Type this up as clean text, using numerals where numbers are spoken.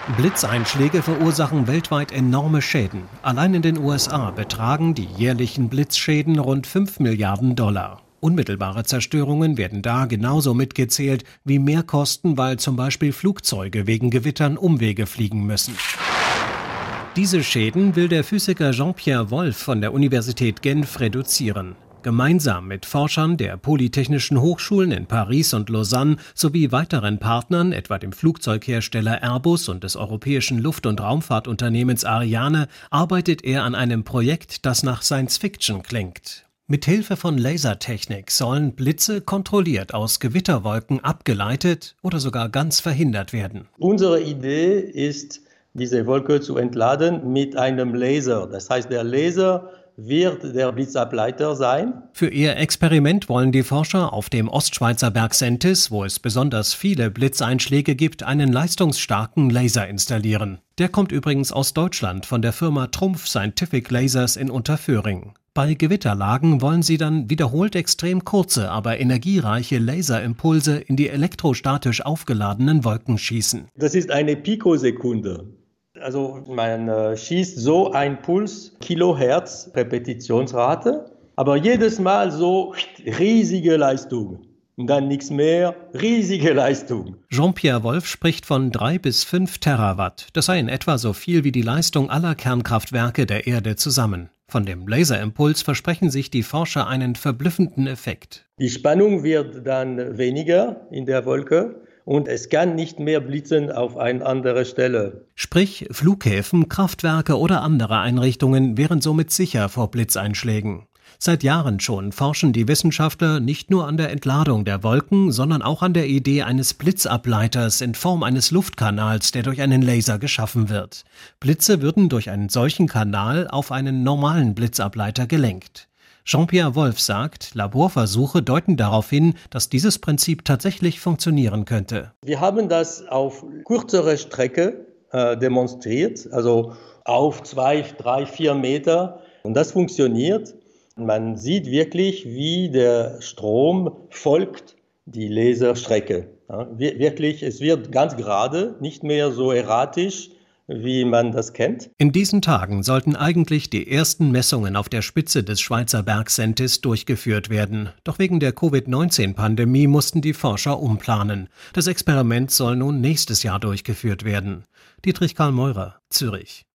Blitzeinschläge verursachen weltweit enorme Schäden. Allein in den USA betragen die jährlichen Blitzschäden rund 5 Milliarden $. Unmittelbare Zerstörungen werden da genauso mitgezählt wie Mehrkosten, weil zum Beispiel Flugzeuge wegen Gewittern Umwege fliegen müssen. Diese Schäden will der Physiker Jean-Pierre Wolf von der Universität Genf reduzieren. Gemeinsam mit Forschern der Polytechnischen Hochschulen in Paris und Lausanne sowie weiteren Partnern, etwa dem Flugzeughersteller Airbus und des europäischen Luft- und Raumfahrtunternehmens Ariane, arbeitet er an einem Projekt, das nach Science-Fiction klingt. Mithilfe von Lasertechnik sollen Blitze kontrolliert aus Gewitterwolken abgeleitet oder sogar ganz verhindert werden. Unsere Idee ist, diese Wolke zu entladen mit einem Laser. Das heißt, der Laser wird der Blitzableiter sein. Für ihr Experiment wollen die Forscher auf dem Ostschweizer Berg Sentis, wo es besonders viele Blitzeinschläge gibt, einen leistungsstarken Laser installieren. Der kommt übrigens aus Deutschland von der Firma Trumpf Scientific Lasers in Unterföhring. Bei Gewitterlagen wollen sie dann wiederholt extrem kurze, aber energiereiche Laserimpulse in die elektrostatisch aufgeladenen Wolken schießen. Das ist eine Pikosekunde. Also man schießt so ein Puls, Kilohertz Repetitionsrate, aber jedes Mal so riesige Leistung. Und dann nichts mehr, riesige Leistung. Jean-Pierre Wolf spricht von 3 bis 5 Terawatt. Das sei in etwa so viel wie die Leistung aller Kernkraftwerke der Erde zusammen. Von dem Laserimpuls versprechen sich die Forscher einen verblüffenden Effekt. Die Spannung wird dann weniger in der Wolke. Und es kann nicht mehr blitzen auf eine andere Stelle. Sprich, Flughäfen, Kraftwerke oder andere Einrichtungen wären somit sicher vor Blitzeinschlägen. Seit Jahren schon forschen die Wissenschaftler nicht nur an der Entladung der Wolken, sondern auch an der Idee eines Blitzableiters in Form eines Luftkanals, der durch einen Laser geschaffen wird. Blitze würden durch einen solchen Kanal auf einen normalen Blitzableiter gelenkt. Jean-Pierre Wolf sagt, Laborversuche deuten darauf hin, dass dieses Prinzip tatsächlich funktionieren könnte. Wir haben das auf kürzerer Strecke demonstriert, also auf 2, 3, 4 Meter. Und das funktioniert. Man sieht wirklich, wie der Strom folgt die Laserstrecke. Ja, wirklich, es wird ganz gerade, nicht mehr so erratisch, wie man das kennt. In diesen Tagen sollten eigentlich die ersten Messungen auf der Spitze des Schweizer Berg Sentis durchgeführt werden. Doch wegen der Covid-19-Pandemie mussten die Forscher umplanen. Das Experiment soll nun nächstes Jahr durchgeführt werden. Dietrich Karl Meurer, Zürich.